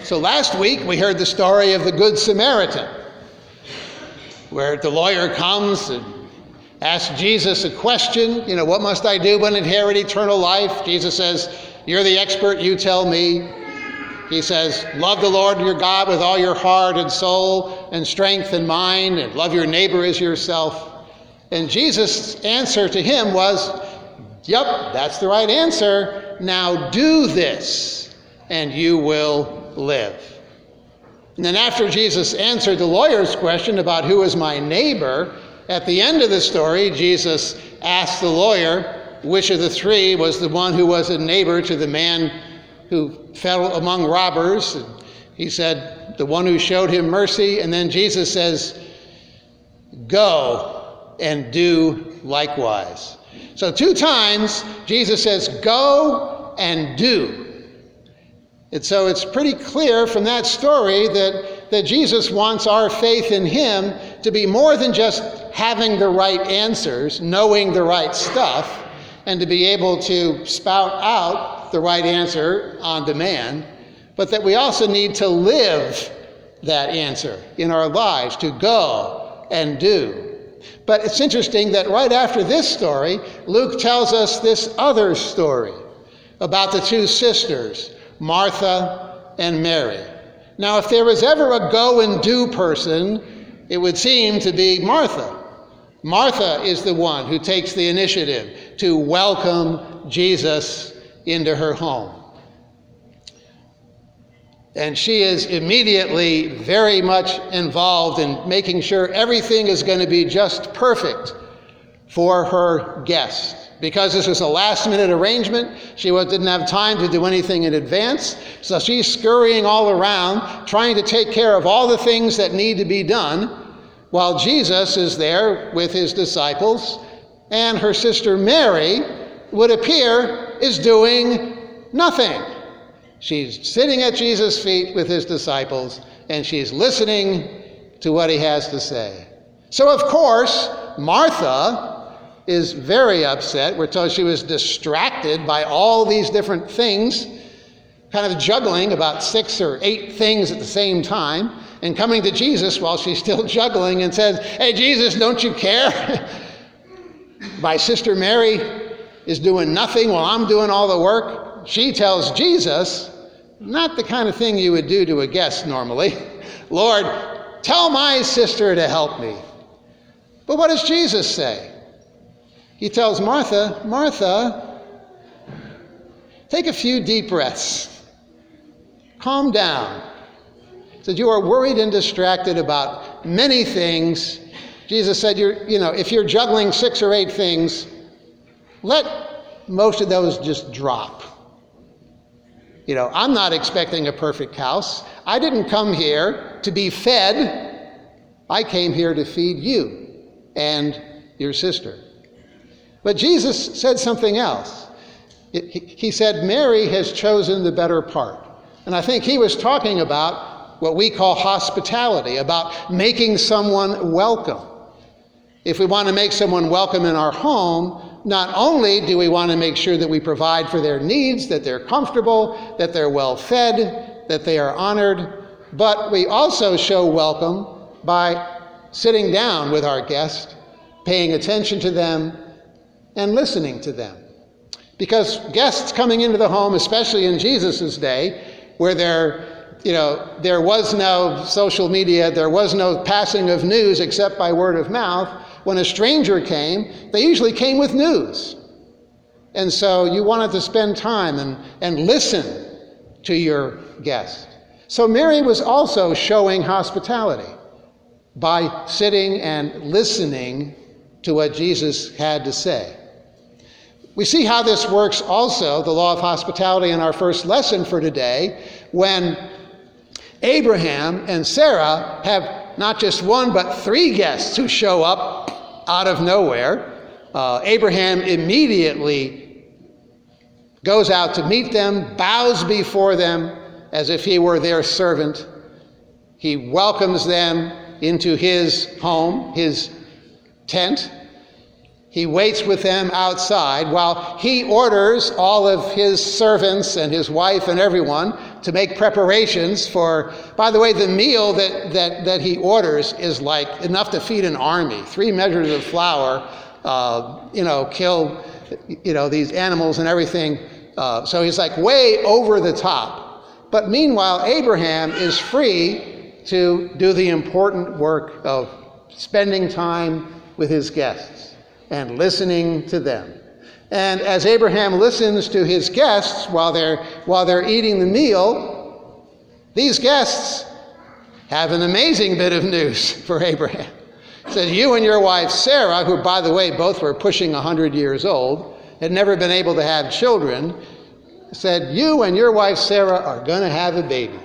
So last week we heard the story of the Good Samaritan, where the lawyer comes and asks Jesus a question, what must I do to inherit eternal life? Jesus says, you're the expert, you tell me. He says, love the Lord your God with all your heart and soul and strength and mind, and love your neighbor as yourself. And Jesus' answer to him was, yep, that's the right answer. Now do this, and you will live. And then after Jesus answered the lawyer's question about who is my neighbor, at the end of the story, Jesus asked the lawyer which of the three was the one who was a neighbor to the man who fell among robbers. And he said, the one who showed him mercy. And then Jesus says, go and do likewise. So 2 times Jesus says, go and do. And so it's pretty clear from that story that Jesus wants our faith in him to be more than just having the right answers, knowing the right stuff, and to be able to spout out the right answer on demand, but that we also need to live that answer in our lives, to go and do. But it's interesting that right after this story, Luke tells us this other story about the 2 sisters, Martha and Mary. Now, if there was ever a go and do person, it would seem to be Martha. Martha is the one who takes the initiative to welcome Jesus into her home. And she is immediately very much involved in making sure everything is going to be just perfect for her guest. Because this was a last-minute arrangement, she didn't have time to do anything in advance. So she's scurrying all around, trying to take care of all the things that need to be done, while Jesus is there with his disciples, and her sister Mary, would appear, is doing nothing. She's sitting at Jesus' feet with his disciples, and she's listening to what he has to say. So, of course, Martha is very upset. We're told she was distracted by all these different things, kind of juggling about 6 or 8 things at the same time, and coming to Jesus while she's still juggling and says, hey, Jesus, don't you care? My sister Mary is doing nothing while I'm doing all the work. She tells Jesus, not the kind of thing you would do to a guest normally, Lord, tell my sister to help me. But what does Jesus say? He tells Martha, Martha, take a few deep breaths. Calm down. He said, you are worried and distracted about many things. Jesus said, if you're juggling 6 or 8 things, let most of those just drop. I'm not expecting a perfect house. I didn't come here to be fed. I came here to feed you and your sister. But Jesus said something else. He said, Mary has chosen the better part. And I think he was talking about what we call hospitality, about making someone welcome. If we want to make someone welcome in our home, not only do we want to make sure that we provide for their needs, that they're comfortable, that they're well fed, that they are honored, but we also show welcome by sitting down with our guest, paying attention to them, and listening to them. Because guests coming into the home, especially in Jesus' day, where there was no social media, there was no passing of news except by word of mouth, when a stranger came, they usually came with news. And so you wanted to spend time and listen to your guest. So Mary was also showing hospitality by sitting and listening to what Jesus had to say. We see how this works also, the law of hospitality, in our first lesson for today, when Abraham and Sarah have not just 1 but 3 guests who show up out of nowhere. Abraham immediately goes out to meet them, bows before them as if he were their servant. He welcomes them into his home, his tent. He waits with them outside while he orders all of his servants and his wife and everyone to make preparations for, by the way, the meal that he orders is like enough to feed an army. 3 measures of flour, kill, these animals and everything. So he's like way over the top. But meanwhile, Abraham is free to do the important work of spending time with his guests and listening to them. And as Abraham listens to his guests while they're eating the meal, these guests have an amazing bit of news for Abraham. It says, you and your wife Sarah, who, by the way, both were pushing 100 years old, had never been able to have children, said, you and your wife Sarah are going to have a baby.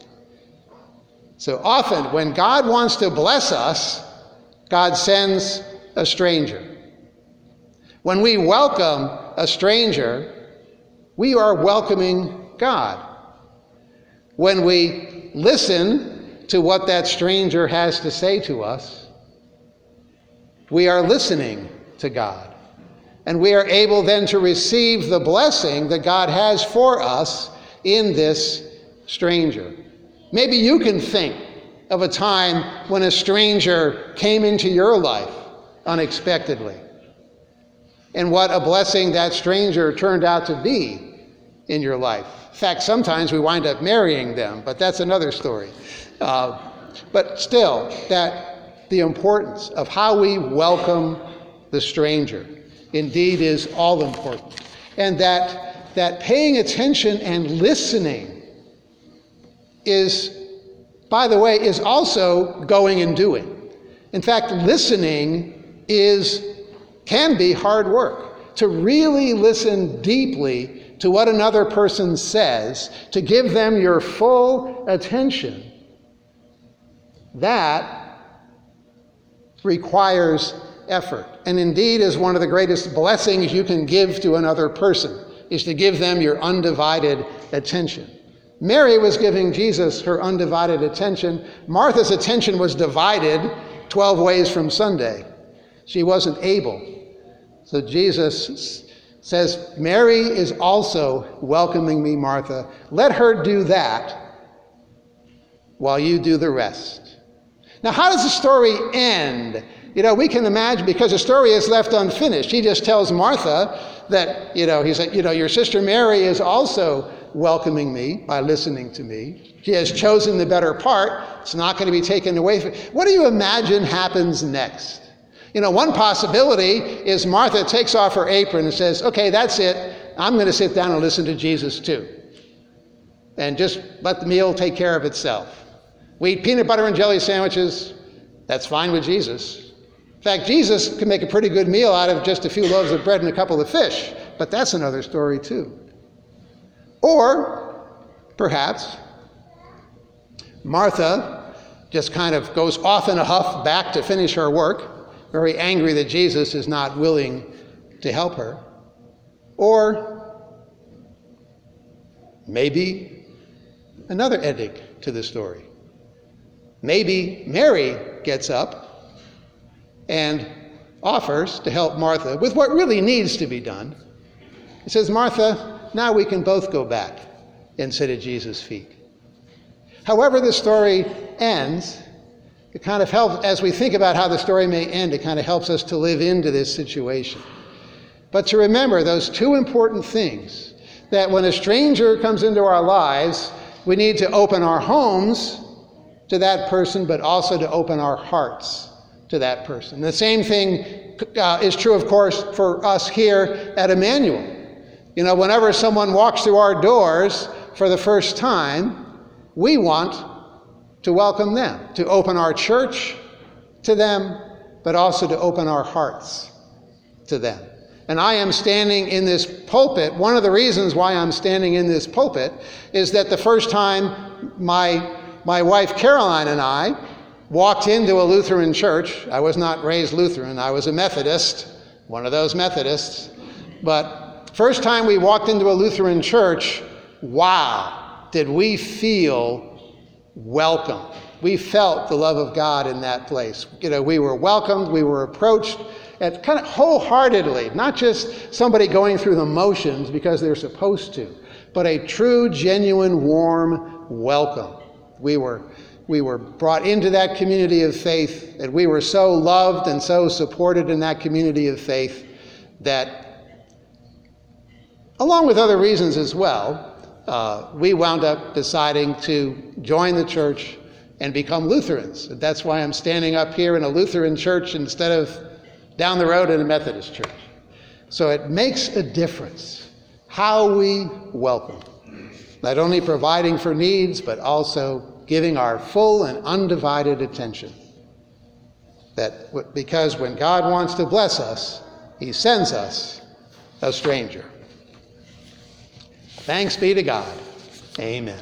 So often, when God wants to bless us, God sends a stranger. When we welcome a stranger, we are welcoming God. When we listen to what that stranger has to say to us, we are listening to God. And we are able then to receive the blessing that God has for us in this stranger. Maybe you can think of a time when a stranger came into your life unexpectedly, and what a blessing that stranger turned out to be in your life. In fact, sometimes we wind up marrying them, but that's another story. But still, that the importance of how we welcome the stranger indeed is all important. And that paying attention and listening is, by the way, is also going and doing. In fact, listening can be hard work. To really listen deeply to what another person says, to give them your full attention, that requires effort. And indeed is one of the greatest blessings you can give to another person, is to give them your undivided attention. Mary was giving Jesus her undivided attention. Martha's attention was divided 12 ways from Sunday. She wasn't able. So Jesus says, Mary is also welcoming me, Martha. Let her do that while you do the rest. Now, how does the story end? We can imagine, because the story is left unfinished. He just tells Martha that, he said, your sister Mary is also welcoming me by listening to me. She has chosen the better part. It's not going to be taken away from. What do you imagine happens next? One possibility is Martha takes off her apron and says, okay, that's it. I'm going to sit down and listen to Jesus too. And just let the meal take care of itself. We eat peanut butter and jelly sandwiches. That's fine with Jesus. In fact, Jesus can make a pretty good meal out of just a few loaves of bread and a couple of fish. But that's another story too. Or perhaps Martha just kind of goes off in a huff back to finish her work, very angry that Jesus is not willing to help her. Or maybe another ending to the story. Maybe Mary gets up and offers to help Martha with what really needs to be done. He says, Martha, now we can both go back and sit at Jesus' feet. However the story ends, it kind of helps, as we think about how the story may end, it kind of helps us to live into this situation. But to remember those two important things, that when a stranger comes into our lives, we need to open our homes to that person, but also to open our hearts to that person. The same thing is true, of course, for us here at Emmanuel. Whenever someone walks through our doors for the first time, we want to welcome them, to open our church to them, but also to open our hearts to them. And I am standing in this pulpit. One of the reasons why I'm standing in this pulpit is that the first time my wife Caroline and I walked into a Lutheran church, I was not raised Lutheran, I was a Methodist, one of those Methodists, but first time we walked into a Lutheran church, wow, did we feel welcome. We felt the love of God in that place. We were welcomed, we were approached, and kind of wholeheartedly, not just somebody going through the motions because they're supposed to, but a true, genuine, warm welcome. We were brought into that community of faith, and we were so loved and so supported in that community of faith that, along with other reasons as well, we wound up deciding to join the church and become Lutherans. And that's why I'm standing up here in a Lutheran church instead of down the road in a Methodist church. So it makes a difference how we welcome, not only providing for needs, but also giving our full and undivided attention. Because when God wants to bless us, he sends us a stranger. Thanks be to God. Amen.